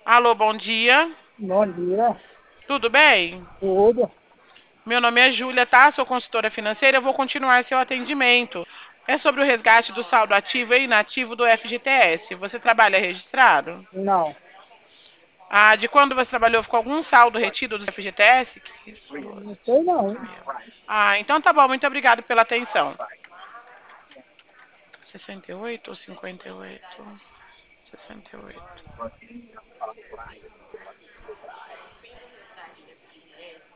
Alô, bom dia. Bom dia, Tudo bem? tudo. Meu nome é Júlia, tá? Sou consultora financeira. Eu vou continuar seu atendimento. É sobre o resgate do saldo ativo e inativo do FGTS. Você trabalha registrado? Não, Ah, de quando você trabalhou com algum saldo retido do FGTS? Que isso? não sei não. Ah, então tá bom. Muito obrigado pela atenção. 68 ou 58? 68.